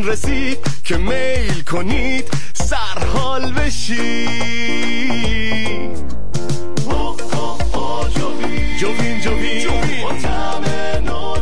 رسید که میل کنید سرحال بشید. جوین جوین با طعم نو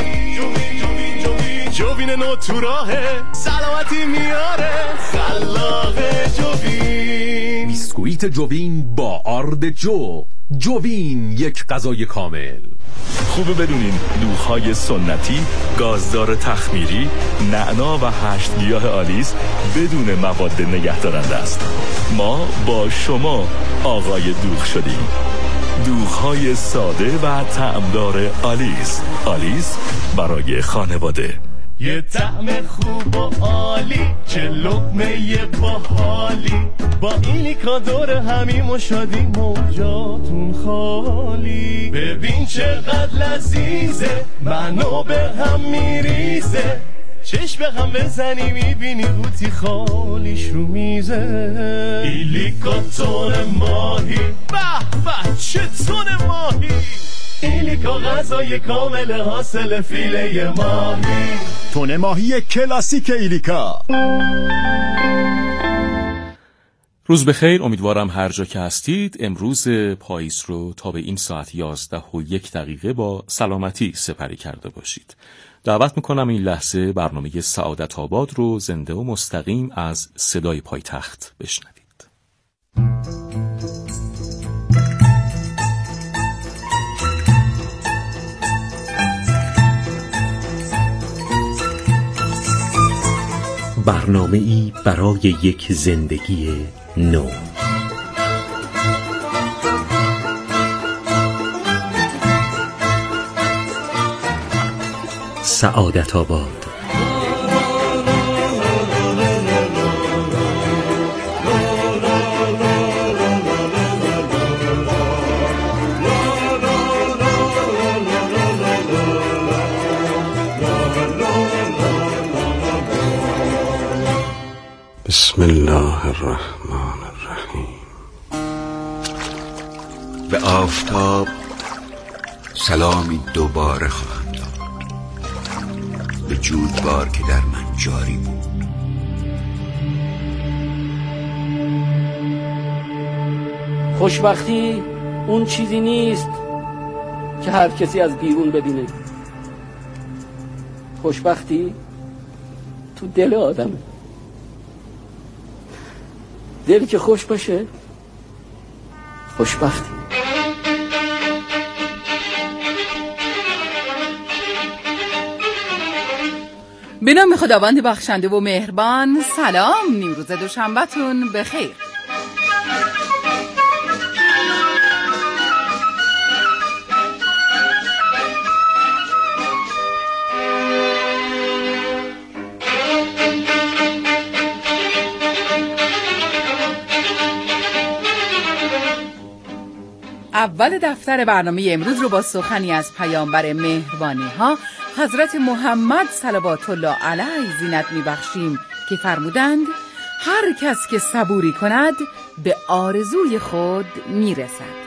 جوین نو تو راهه سلامتی میاره خلاق جوین. بیسکویت جوین با آرد جوین یک غذای کامل. خوبه بدونین دوغ‌های سنتی، گازدار تخمیری، نعنا و 8 گیاه آلیس بدون مواد نگهدارنده است. ما با شما آقای دوغ شدیم. دوغ‌های ساده و طعمدار آلیس برای خانواده. یه طعم خوب و عالی، چه لقمه باحالی، با ایلیکا دور همیم و شادیم و جاتون خالی. ببین چقدر لذیذه، منو به هم میریزه، چشم به هم بزنی میبینی قوطی خالیش رو میزه. ایلیکا تون ماهی، به به چه تون ماهی، ایلیکا غذای کامل حاصل فیله ماهی. تون ماهی کلاسیک ایلیکا. روز بخیر، امیدوارم هر جا که هستید امروز پاییز رو تا به این ساعت 11:01 با سلامتی سپری کرده باشید. دعوت میکنم این لحظه برنامه سعادت آباد رو زنده و مستقیم از صدای پایتخت بشنوید. برنامه‌ای برای یک زندگی نو. سعادت آباد. بسم الله الرحمن الرحیم. به آفتاب سلامی دوباره خواهم داد، به جویبار که در من جاری بود. خوشبختی اون چیزی نیست که هر کسی از بیرون ببینه. خوشبختی تو دل آدمه. دل که خوش باشه خوشبختی. به نام خداوند بخشنده و مهربان. سلام، نیمروز دوشنبه‌تون بخیر. اول دفتر برنامه امروز رو با سخنی از پیامبر مهربانی ها حضرت محمد صلوات الله علیه زینت می‌بخشیم که فرمودند هر کس که صبوری کند به آرزوی خود میرسد.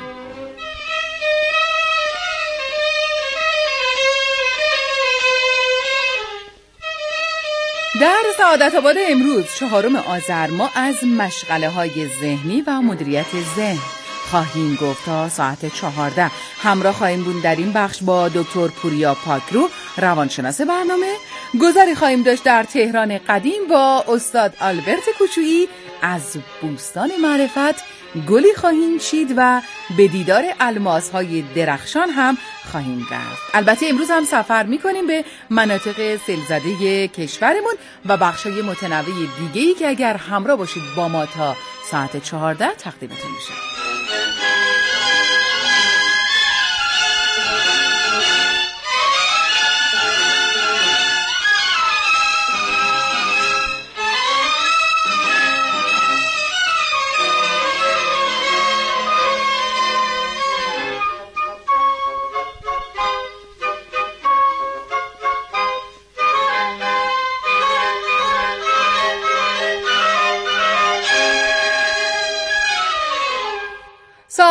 در سعادت آباد امروز 4 آذر ما از مشغله‌های ذهنی و مدیریت ذهن خواهیم گفت. تا ساعت 14 همراه خواهیم بود در این بخش با دکتر پوریا پاکرو، روانشناس برنامه. گذری خواهیم داشت در تهران قدیم با استاد آلبرت کوچویی. از بوستان معرفت گلی خواهیم چید و به دیدار الماس‌های درخشان هم خواهیم رفت. البته امروز هم سفر می‌کنیم به مناطق سیل‌زده کشورمون و بخش‌های متنوع دیگه‌ای که اگر همراه باشید با ما تا ساعت 14 تقدیمتون میشه.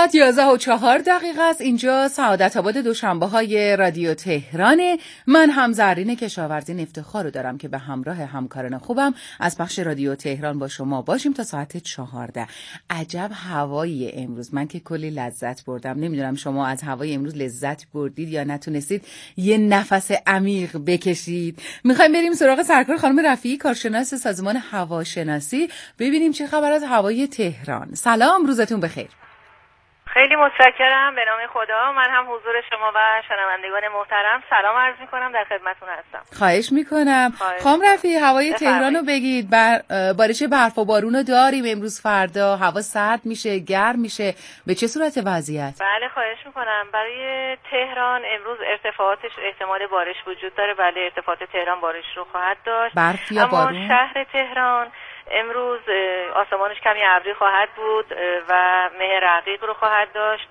ساعت 11:04 است. اینجا سعادت آباد دوشنبه های رادیو تهرانه. من هم زرین کشاورزی افتخار رو دارم که به همراه همکاران خوبم از بخش رادیو تهران با شما باشیم تا ساعت 14. عجب هوایی امروز، من که کلی لذت بردم. نمیدونم شما از هوای امروز لذت بردید یا نتونستید یه نفس عمیق بکشید. میخوایم بریم سراغ سرکار خانم رفیعی، کارشناس سازمان هواشناسی، ببینیم چه خبر از هوای تهران. سلام، روزتون بخیر. خیلی متشکرم. به نام خدا. من هم حضور شما و شنوندگان محترم سلام عرض می‌کنم، در خدمتتون هستم. خواهش می‌کنم. خانم رفیعی، هوای تهران رو بگید. بارش برف و بارون رو داریم امروز فردا، هوا سرد میشه، گرم میشه، به چه صورت وضعیت؟ بله خواهش می‌کنم. برای تهران امروز ارتفاعاتش احتمال بارش وجود داره. بله ارتفاعات تهران بارش رو خواهد داشت. برف یا بارون؟ اما شهر تهران امروز آسمانش کمی ابری خواهد بود و مه رقیق رو خواهد داشت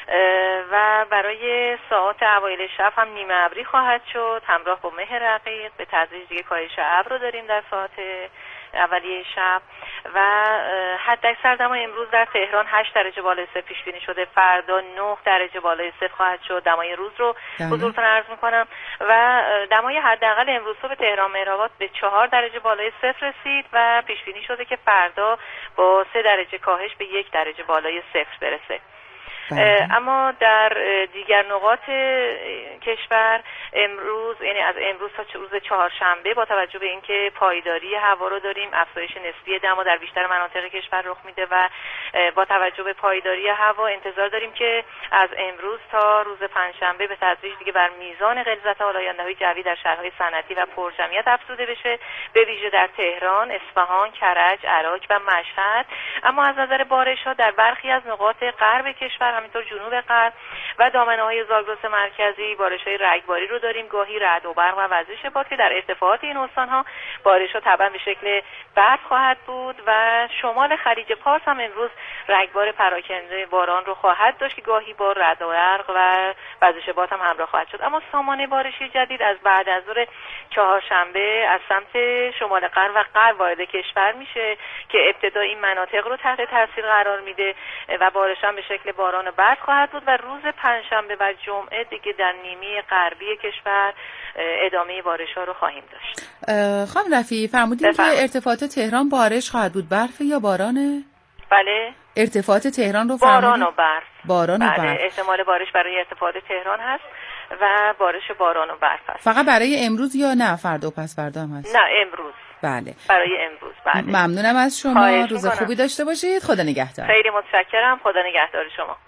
و برای ساعات اوایل شب هم نیمه ابری خواهد شد همراه با مه رقیق. به تدریج دیگه کاهش ابر رو داریم در ساعت اولیه شب و حداکثر دمای امروز در تهران 8 درجه بالای صفر پیش بینی شده. فردا 9 درجه بالای صفر خواهد شد. دمای روز رو حضورتون عرض می‌کنم و دمای حداقل امروز صبح تهران مهرآباد به 4 درجه بالای صفر رسید و پیش بینی شده که فردا با 3 درجه کاهش به 1 درجه بالای صفر برسه. اما در دیگر نقاط کشور امروز، یعنی از امروز تا روز چهارشنبه، با توجه به اینکه پایداری هوا رو داریم، افزایش نسبی دما در بیشتر مناطق کشور رخ میده و با توجه به پایداری هوا انتظار داریم که از امروز تا روز پنجشنبه به تدریج دیگه بر میزان غلظت آلاینده‌های جوی در شهرهای صنعتی و پرجمعیت افزوده بشه، به ویژه در تهران، اصفهان، کرج، عراق و مشهد. اما از نظر بارش‌ها در برخی از نقاط غرب کشور، همینطور جنوب غرب و دامنه‌های زاگرس مرکزی بارش‌های رگباری رو داریم، گاهی رعد و برق و وزش باد که در ارتفاعات این استان‌ها بارش‌ها طبعاً به شکل برف خواهد بود و شمال خلیج پارس هم امروز رگبار پراکنده باران رو خواهد داشت که گاهی با رعد و برق و وزش باد هم همراه خواهد شد. اما سامانه بارشی جدید از بعد از ظهر چهارشنبه از سمت شمال غرب و غرب وارد کشور میشه که ابتدا این مناطق رو تحت تاثیر قرار میده و بارش هم به شکل باران و برف خواهد بود و روز پنجشنبه و جمعه دیگه در نیمه غربی کشور ادامه بارش‌ها رو خواهیم داشت. خانم رفیعی فرمودین که ارتفاعات تهران بارش خواهد بود، برف یا بارانه؟ بله. ارتفاعات تهران رو فرمودین؟ باران و برف. باران و برف. برف. احتمال بارش برای ارتفاعات تهران هست و بارش باران و برف هست. فقط برای امروز یا نه فردا و پس فردا هم هست؟ نه امروز. بله. برای امروز. بله. ممنونم از شما. روز خوبی داشته باشید. خدا نگهدار. خیلی متشکرم. خدا نگهدار شما.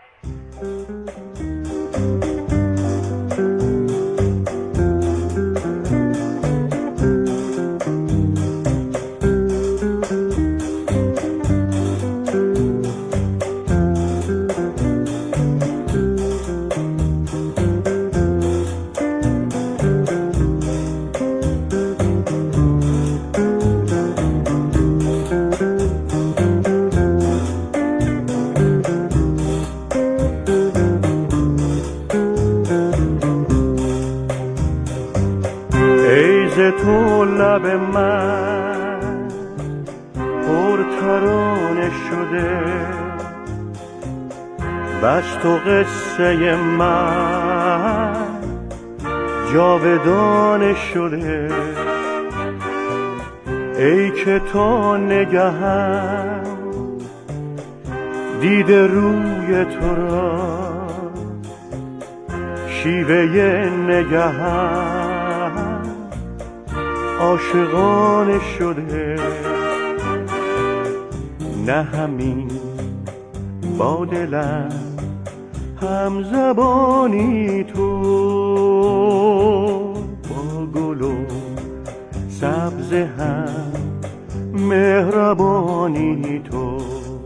تو لب من پرترانه شده، بس تو قصه من جاودانه شده. ای که تو نگهم دیده روی تو را، شیوه نگهم عاشقانه شده. نه همین با دلم هم زبانی تو، با گل و سبز هم مهربانی تو.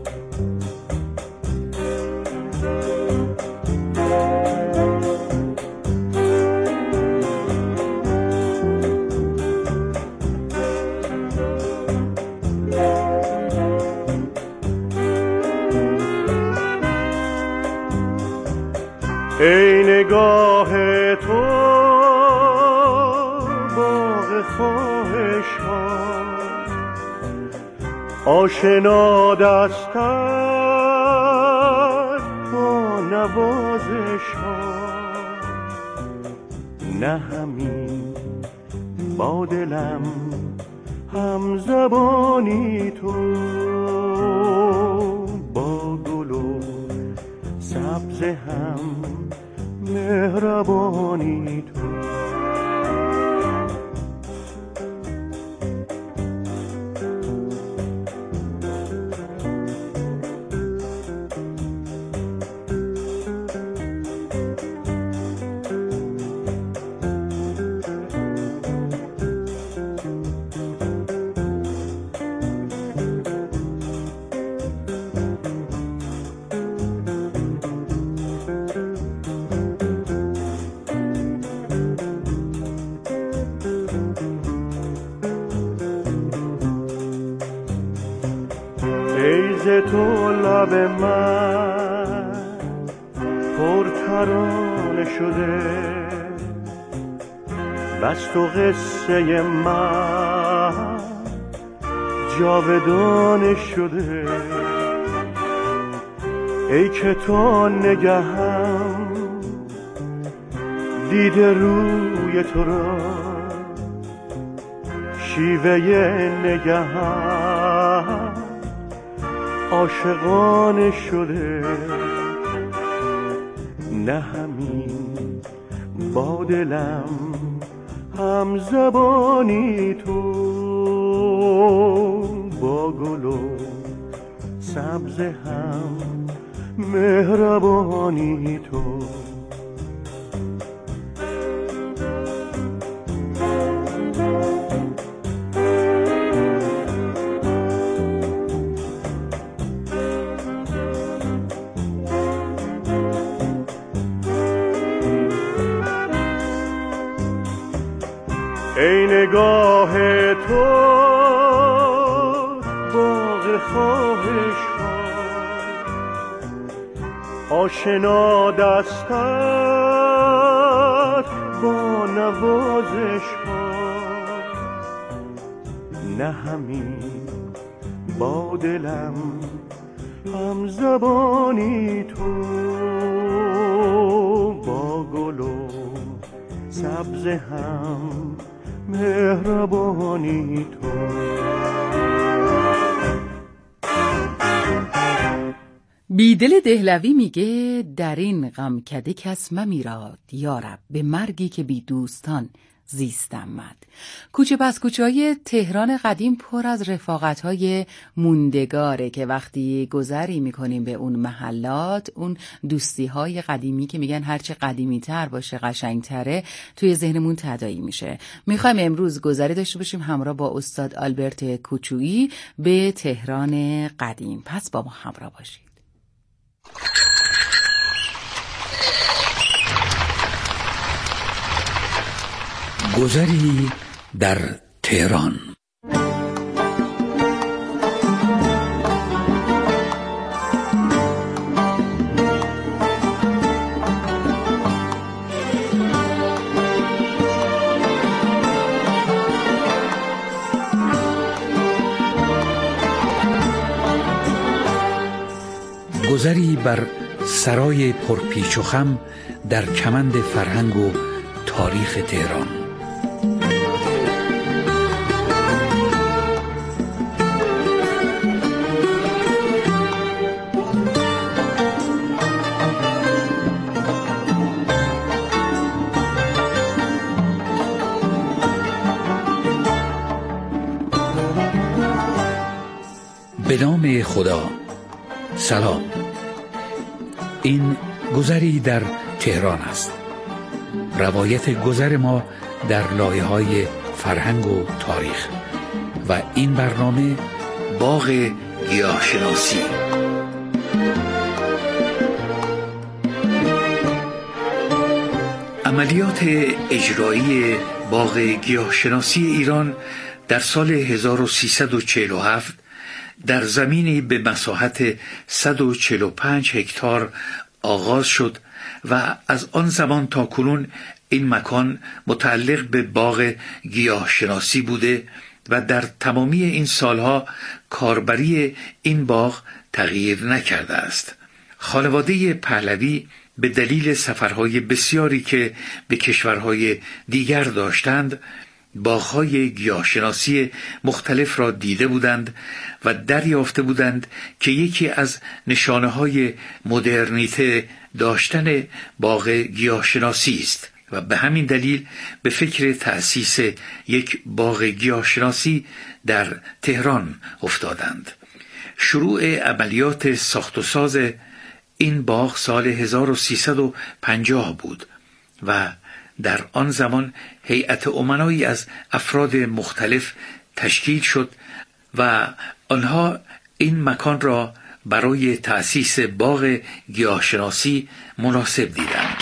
ای نگاه تو باغ خواهش ها، آشنا دستت با با نوازش ها، نه همین با دلم هم زبانی تو، با گل و سبز هم مهربانی تو. تو لب من پرترانه شده، بس تو قصه من جاودانه شده. ای که تو نگهم دیده روی تو را، شیوه نگهم عاشقانه شده. نه همین با دلم هم زبانی تو، با گل و سبز هم مهربانی تو. ای نگاه تو باغ خواهش ها، آشنا دستت با نوازش ها. نه همین با دلم هم زبانی تو، با گل و سبز هم مهربانی تو. بیدل دهلوی میگه در این غمکده کس ممیراد یارب، به مرگی که بی دوستان زیستم مد. کوچه پس کوچه‌های تهران قدیم پر از رفاقت‌های موندگاره که وقتی گذری می‌کنیم به اون محلات، اون دوستی‌های قدیمی که میگن هرچه قدیمی‌تر باشه قشنگ‌تره توی ذهنمون تداعی میشه. می‌خوایم امروز گذری داشته باشیم همراه با استاد آلبرت کوچویی به تهران قدیم. پس با ما همراه باشید. گذری در تهران. گذری بر سرای پرپیچ و خم در کمند فرهنگ و تاریخ تهران. به نام خدا. سلام. این گذری در تهران است. روایت گذر ما در لایه‌های فرهنگ و تاریخ و این برنامه باغ گیاهشناسی. عملیات اجرایی باغ گیاهشناسی ایران در سال 1347 در زمینی به مساحت 145 هکتار آغاز شد و از آن زمان تا کنون این مکان متعلق به باغ گیاهشناسی بوده و در تمامی این سالها کاربری این باغ تغییر نکرده است. خانواده پهلوی به دلیل سفرهای بسیاری که به کشورهای دیگر داشتند باغ‌های گیاهشناسی مختلف را دیده بودند و دریافته بودند که یکی از نشانه‌های مدرنیته داشتن باغ گیاهشناسی است و به همین دلیل به فکر تأسیس یک باغ گیاهشناسی در تهران افتادند. شروع عملیات ساخت و ساز این باغ سال 1350 بود و در آن زمان هیئت امنایی از افراد مختلف تشکیل شد و آنها این مکان را برای تأسیس باغ گیاهشناسی مناسب دیدند.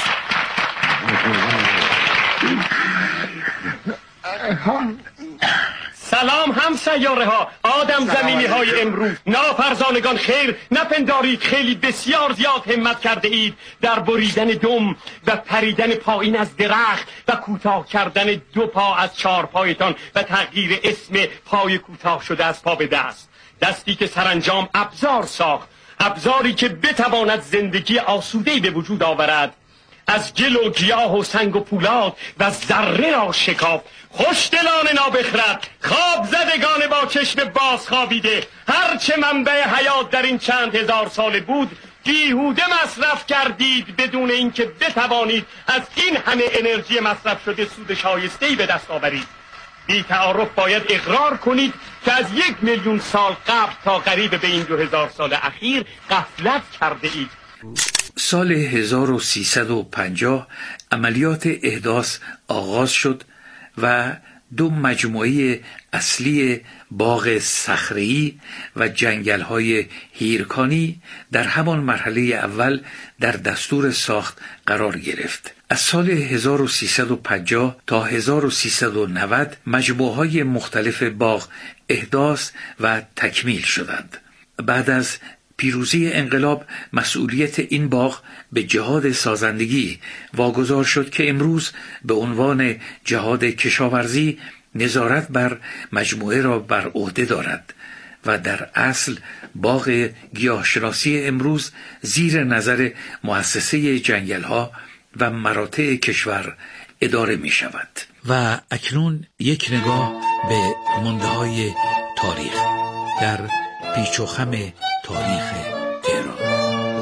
سلام هم سیاره ها، آدم زمینی های امروز، نافرزانگان خیر، نپندارید خیلی بسیار زیاد همت کرده اید در بریدن دم و پریدن پایین از درخت و کوتاه کردن 2 پا از 4 پایتان و تغییر اسم پای کوتاه شده از پا به دست. دستی که سرانجام ابزار ساخت، ابزاری که بتواند زندگی آسوده‌ای به وجود آورد. از گل و گیاه و سنگ و پولاد و ذره را شکافت. خوشدلان نابخرد، خواب زدگان با چشم باز خوابیده، هرچه منبع حیات در این چند هزار ساله بود بیهوده مصرف کردید بدون اینکه بتوانید از این همه انرژی مصرف شده سود شایسته‌ای به دست آورید. بی تعارف باید اقرار کنید که از 1,000,000 سال قبل تا قریب به این 2000 سال اخیر غفلت کرده اید. سال 1350 عملیات احداث آغاز شد و 2 مجموعه اصلی باغ صخره‌ای و جنگل‌های هیرکانی در همان مرحله اول در دستور ساخت قرار گرفت. از سال 1350 تا 1390 مجموعه‌های مختلف باغ احداث و تکمیل شدند. بعد از پیروزی انقلاب مسئولیت این باغ به جهاد سازندگی واگذار شد که امروز به عنوان جهاد کشاورزی نظارت بر مجموعه را بر عهده دارد و در اصل باغ گیاهشناسی امروز زیر نظر مؤسسه جنگل‌ها و مراتع کشور اداره می شود. و اکنون یک نگاه به مانده‌های تاریخ در پیچ و خم تاریخ تهران.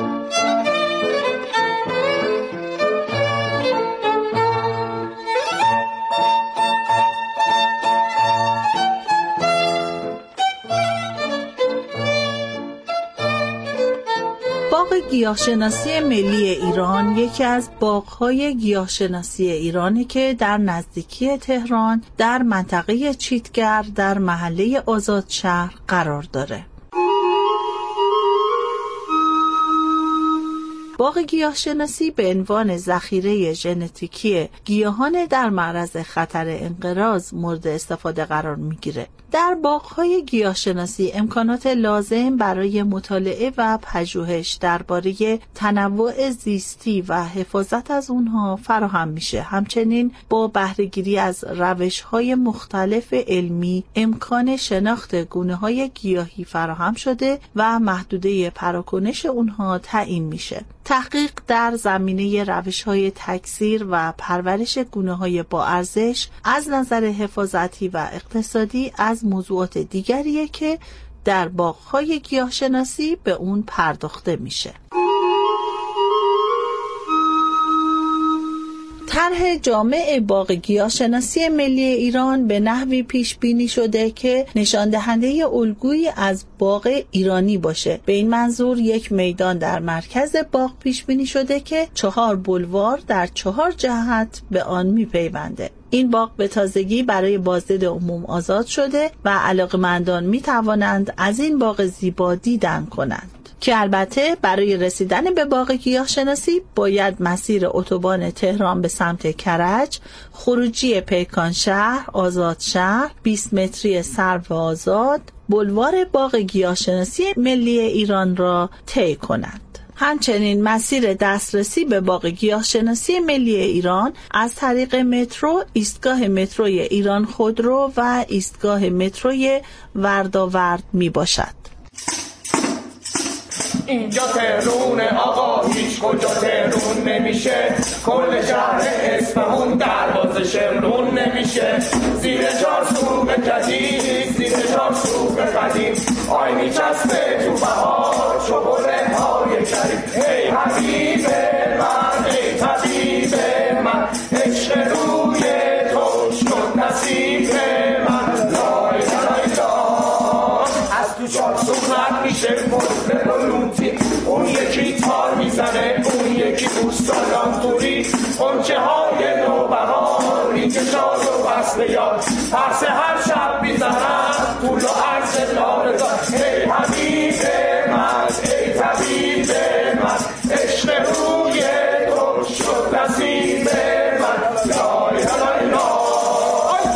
باغ گیاهشناسی ملی ایران یکی از باغ‌های گیاهشناسی ایرانی که در نزدیکی تهران در منطقه چیتگر در محله آزادشهر قرار داره. باغ گیاهشناسی به عنوان ذخیره ژنتیکی گیاهان در معرض خطر انقراض مورد استفاده قرار میگیره. در باغ‌های گیاهشناسی امکانات لازم برای مطالعه و پژوهش درباره تنوع زیستی و حفاظت از اونها فراهم میشه. همچنین با بهره‌گیری از روش‌های مختلف علمی امکان شناخت گونه‌های گیاهی فراهم شده و محدوده پراکنش اونها تعیین میشه. تحقیق در زمینه روش‌های تکثیر و پرورش گونه‌های با ارزش از نظر حفاظتی و اقتصادی از موضوعات دیگریه که در باغ‌های گیاهشناسی به اون پرداخته میشه. طرح جامع باغ گیاهشناسی ملی ایران به نحوی پیش بینی شده که نشان دهنده الگویی از باغ ایرانی باشه. به این منظور یک میدان در مرکز باغ پیش بینی شده که 4 بولوار در 4 جهت به آن میپیونده. این باغ به تازگی برای بازدید عموم آزاد شده و علاقه‌مندان میتوانند از این باغ زیبا دیدن کنند. که البته برای رسیدن به باغ گیاهشناسی باید مسیر اتوبان تهران به سمت کرج، خروجی پیکان شهر، آزاد شهر، 20 متری سرو آزاد، بولوار باغ گیاهشناسی ملی ایران را طی کنند. همچنین مسیر دسترسی به باغ گیاهشناسی ملی ایران از طریق مترو، ایستگاه متروی ایران خودرو و ایستگاه متروی ورداورد می باشد. اینجا تهرون آقا، هیچ کجا تهرون نمیشه. کل شهر اصفهان دروازه شمرون نمیشه. زیر چارچوب جدید، زیر چارچوب قدیم، آی میچسبه تو بهار شغله های کریم. ای حبیب من، ای طبیب من، عشق روی تو شد نصیب من. لای لای لای از تو چارچوب رد میشه مطرب و لوتی، اون یکی تار میزنه، اون یکی بوستان توری. غنچه های نوبهار میکشاد و وصل یاد، پس هر شب میزنن طول و عرض لارزار. ای حبیب من، ای طبیب من، عشق روی تو شد نصیب من. لای لای لای.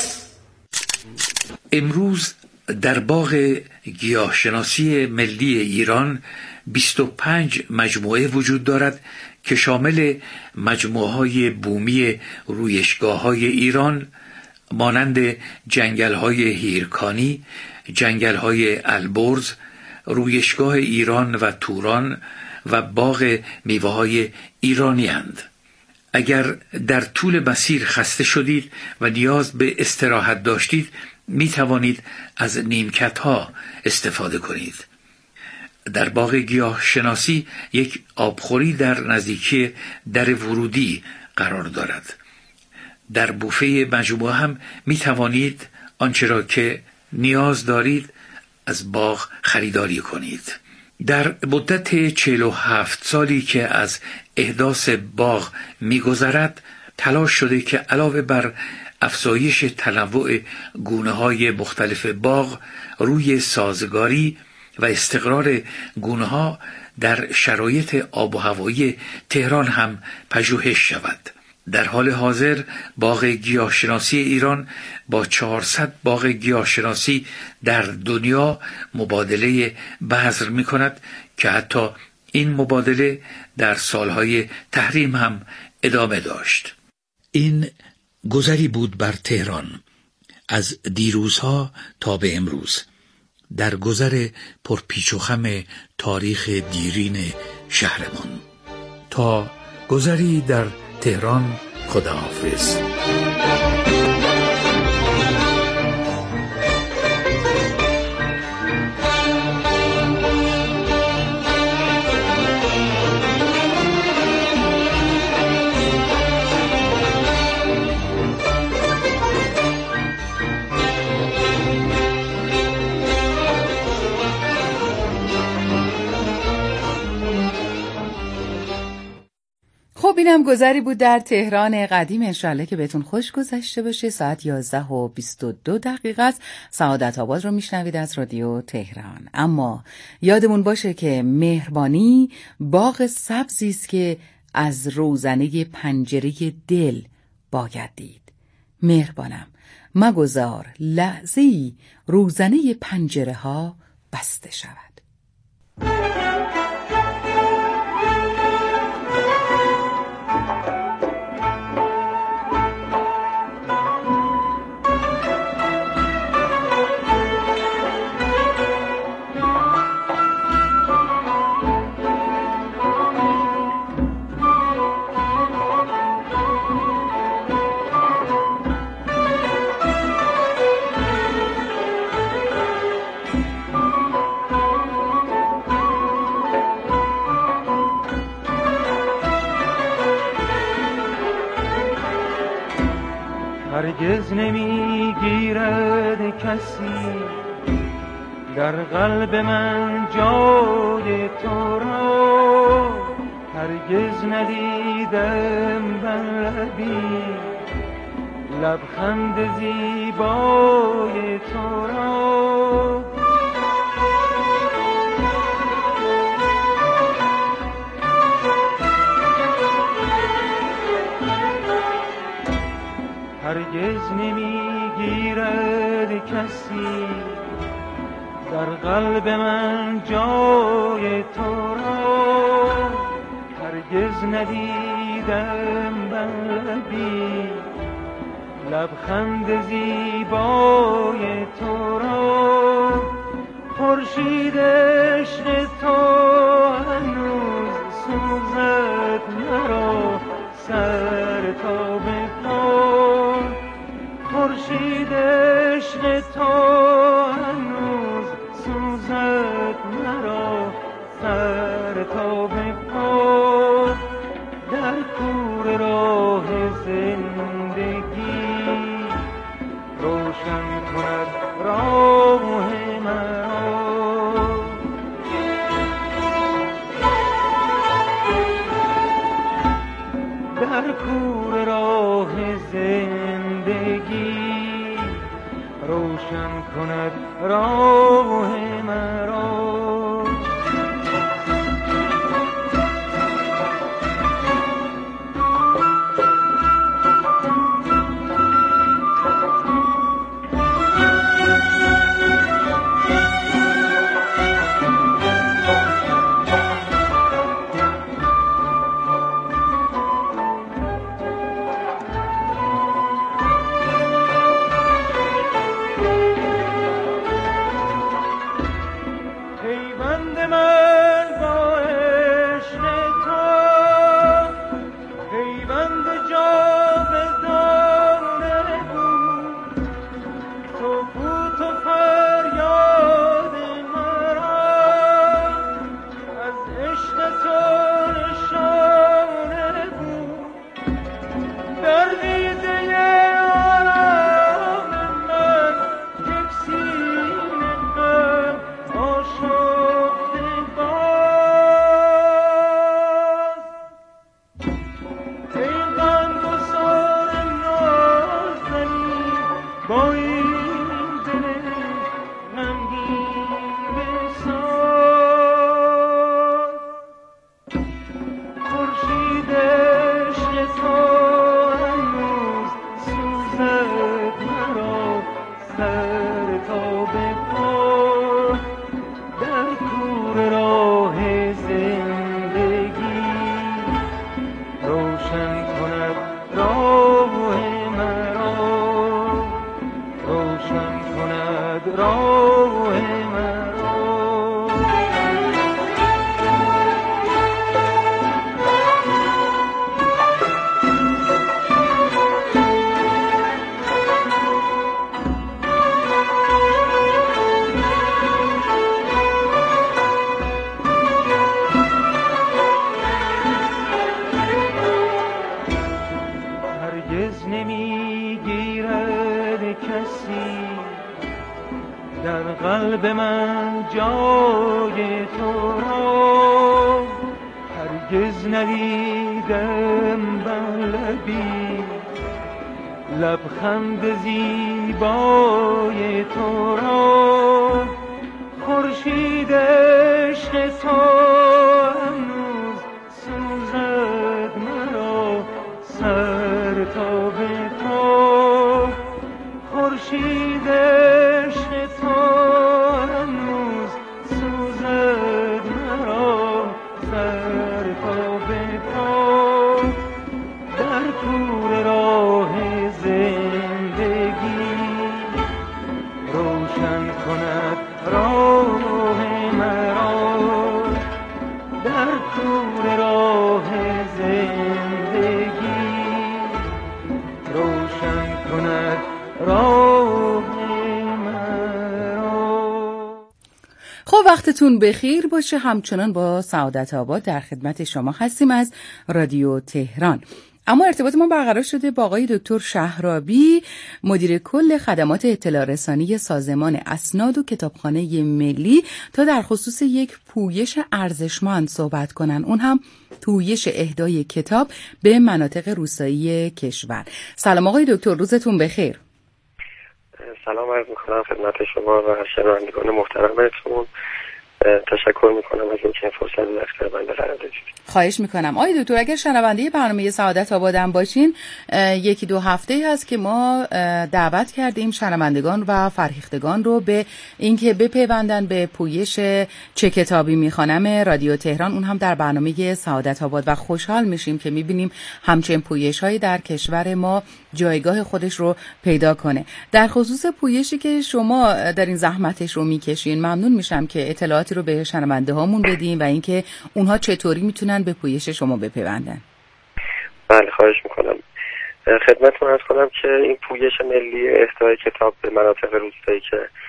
امروز در باغ گیاهشناسی ملی ایران 25 مجموعه وجود دارد که شامل مجموعه‌های بومی رویشگاه‌های ایران مانند جنگل‌های هیرکانی، جنگل‌های البرز، رویشگاه ایران و توران و باغ میوه‌های ایرانی اند. اگر در طول مسیر خسته شدید و نیاز به استراحت داشتید، می توانید از نیمکت‌ها استفاده کنید. در باغ گیاهشناسی یک آبخوری در نزدیکی در ورودی قرار دارد. در بوفه مجموعه هم می توانید آنچه را که نیاز دارید از باغ خریداری کنید. در مدت 47 سالی که از احداث باغ می گذرد، تلاش شده که علاوه بر افزایش تنوع گونه‌های مختلف باغ، روی سازگاری و استقرار گونه‌ها در شرایط آب و هوایی تهران هم پژوهش شود. در حال حاضر باغ گیاهشناسی ایران با 400 باغ گیاهشناسی در دنیا مبادله بذر می‌کند که حتی این مبادله در سالهای تحریم هم ادامه داشت. این گذری بود بر تهران از دیروزها تا به امروز، در گذر پرپیچ و خم تاریخ دیرین شهرمان. تا گذری در تهران، خداحافظ. خب اینم گذری بود در تهران قدیم. انشالله که بهتون خوش گذشته باشه. ساعت 11:22 است. سعادت آباد رو میشنوید از رادیو تهران. اما یادمون باشه که مهربانی باغ سبزی است که از روزنه پنجره دل باید دید. مهربانم مگذار لحظه‌ای روزنه پنجره ها بسته شود. هرگز نمیگیرد کسی در قلب من جای تو را، هرگز ندیدم بر لبی لبخند زیبای تو را. هرگز نمیگیرد کسی در قلب من جای تو را، هرگز ندیدم بر لبی لبخند زیبای تو را. خورشید عشق تو هنوز سوزد مرا سر تا به پا در کور راه زندگی روشن کند راه مرا در کور راه زندگی روشن کند راه مرا قلب من جای تو را هرگز ندیدم بر لبی لبخند زیبای تو را خورشید عشق تو هنوز سوزد مرا سر تا به پا خورشید عشق تو هنوز سوزد مرا سر تا به پا در کور راه زندگی روشن کند راه مرا در کور راه زندگی روشن کند راه مرا. خب وقتتون بخیر باشه. همچنان با سعادت آباد در خدمت شما هستیم از رادیو تهران. اما ارتباط ما برقرار شده با آقای دکتر شهرابی، مدیر کل خدمات اطلاع رسانی سازمان اسناد و کتابخانه ملی، تا در خصوص یک پویش ارزشمند صحبت کنن، اون هم پویش اهدای کتاب به مناطق روستایی کشور. سلام آقای دکتر، روزتون بخیر. سلام عرض میکنم خدمت شما و شنوندگان محترمتون. تشکر میکنم از اینکه فرصت رو در اختیار بنده قرار دادید. خواهش میکنم. آقای دکتر، اگر شنونده برنامه سعادت آبادم باشین، یکی دو هفته هست که ما دعوت کردیم شنوندگان و فرهیختگان رو به اینکه بپیوندن به پویش چه کتابی میخوانم رادیو تهران، اون هم در برنامه سعادت آباد، و خوشحال میشیم که میبینیم همچنین پویش‌هایی در کشور ما جایگاه خودش رو پیدا کنه. در خصوص پویشی که شما در این زحمتش رو میکشین، ممنون میشم که اطلاعاتی رو به شنونده هامون بدیم و اینکه اونها چطوری میتونن به پویش شما بپیوندن. بله، خواهش میکنم. خدمتتون عرض کنم که این پویش ملی اهدای کتاب به مناطق روستایی که